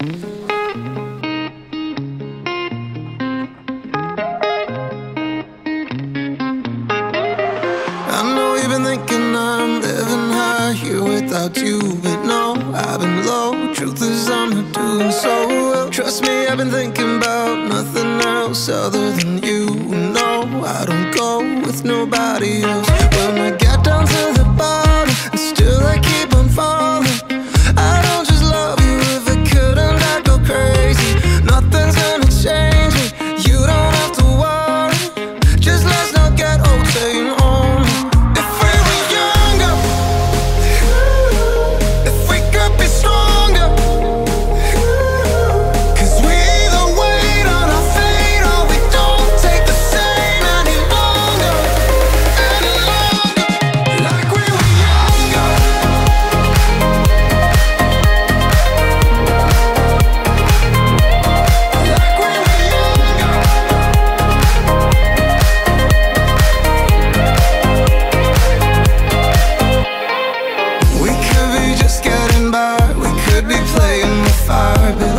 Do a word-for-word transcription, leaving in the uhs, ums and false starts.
I know you've been thinking I'm living high here without you, but no, I've been low. Truth is I'm not doing so well. Trust me, I've been thinking about nothing else other than you. No, I don't go with nobody else. When I get down to the bottom and still I keep on falling, I don't just love you. If I couldn't, I'd go crazy. Nothing's gonna change me. You don't have to worry. Just let's not get old saying on. If we were younger, if we could be stronger, 'cause we either wait on our fate or we don't take the same any longer, any longer. Like we were younger, like we were younger. We could be just getting by, we could be playing with fire, but